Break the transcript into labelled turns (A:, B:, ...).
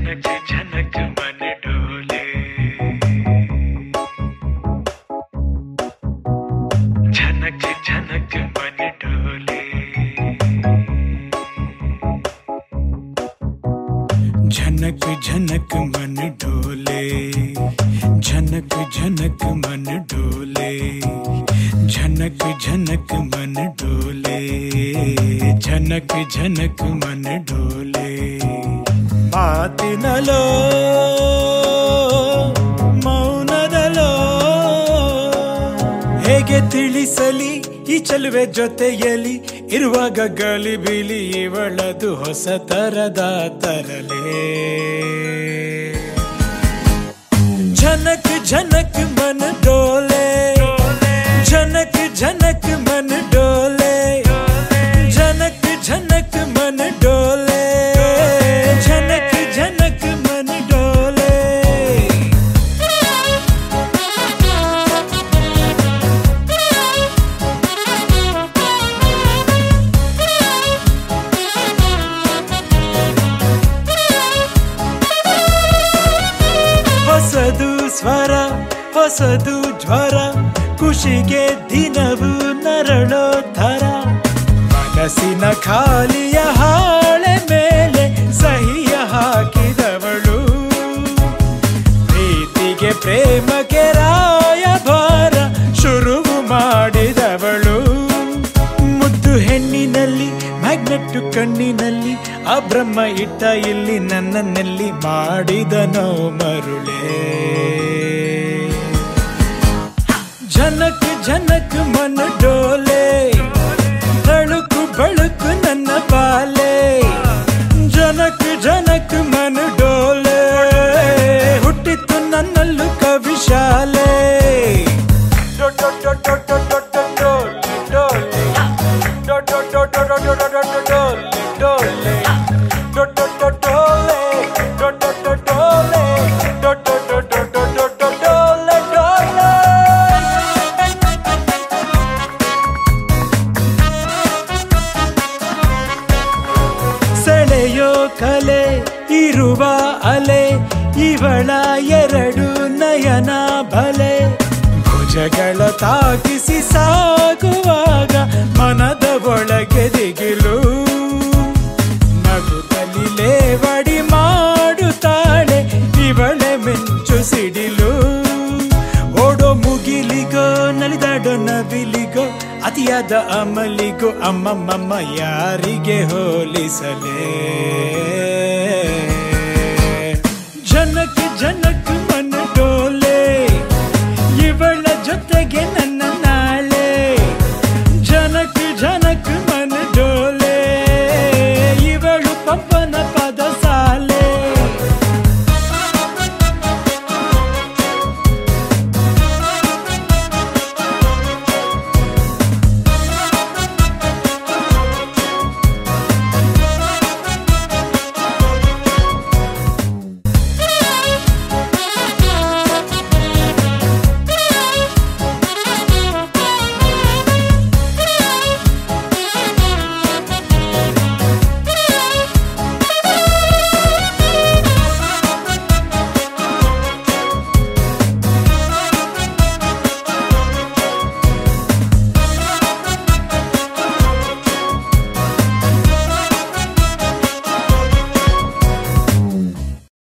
A: झनक झनक मन डोले, झनक झनक मन डोले, झनक झनक मन डोले, झनक झनक मन डोले। ಮಾತಿನಲೋ ಮೌನದಲೋ ಹೇಗೆ ತಿಳಿಸಲಿ ಈ ಚೆಲುವೆ ಜೊತೆಯಲಿ ಇರುವಾಗ ಗಾಳಿ ಬೀಲಿ ಇವಳದು ಹೊಸ ತರದ ತರಲೇ। ಝನಕ್ ಝನಕ್ ಮನ ಡೋಲೆ, ಝನಕ್ ಝನಕ್ ಮನ ಡೋಲೆ, ಝನಕ್ ಝನಕ್ ಮನ ಡೋಲೆ, ಝನಕ್ ಝನಕ್ ಮನ ಡೋಲೆ। ಹೊಸದು ಸ್ವರ ಹೊಸದು ಜ್ವರ, ಖುಷಿಗೆ ದಿನವು ನರಳೋ ಥರ, ಮನಸ್ಸಿನ ಖಾಲಿಯ ಹಾಳೆ ಮೇಲೆ ಸಹಿಯ ಹಾಕಿದವಳು, ಪ್ರೀತಿಗೆ ಪ್ರೇಮಕ್ಕೆ ರಾಯಭಾರ ಶುರು ಮಾಡಿದವಳು। ಮುದ್ದು ಹೆಣ್ಣಿನಲ್ಲಿ ಮ್ಯಾಗ್ನೆಟ್ಟು ಕಣ್ಣಿನಲ್ಲಿ ಆ ಬ್ರಹ್ಮ ಇಟ್ಟ ಇಲ್ಲಿ ನನ್ನನ್ನೆಲ್ಲಿ ಮಾಡಿದನೋ ಮರುಳೇ। ಝನಕ್ ಝನಕ್ ಮನ ಡೋಲೆ, ತಳುಕು ಬಳುಕು ನನ್ನ ಬಾಲೆ, ಜನಕ್ ಜನಕ್ ಮನ ಡೋಲೆ, ಹುಟ್ಟಿತ್ತು ನನ್ನಲ್ಲೂ ಕವಿಶಾಲೆ। ಸೆಳೆಯೋ ಕಲೆ ಇರುವ ಅಲೆ ಇವಳ ಎರಡು ನಯನ ಬಲೆ, ಭುಜಗಳ ತಾಕಿಸಿ ಸಾಗುವಾಗ ಮನದ ಒಳಗೆ ದಿಗಿಲು, ನಗುತ್ತಲಿ ಲೇವಡಿ ಮಾಡುತ್ತಾಳೆ ಇವಳೆ ಮಿಂಚು ಸಿಡಿಲು। ಓಡೋ ಮುಗಿಲಿಗೋ ನಲಿದಾಡೋ ನವಿಲಿಗೋ ಅತಿಯಾದ ಅಮಲಿಗೋ ಅಮ್ಮಮ್ಮಮ್ಮ ಯಾರಿಗೆ ಹೋಲಿಸಲೇ। ಝನಕ್ ಝನಕ್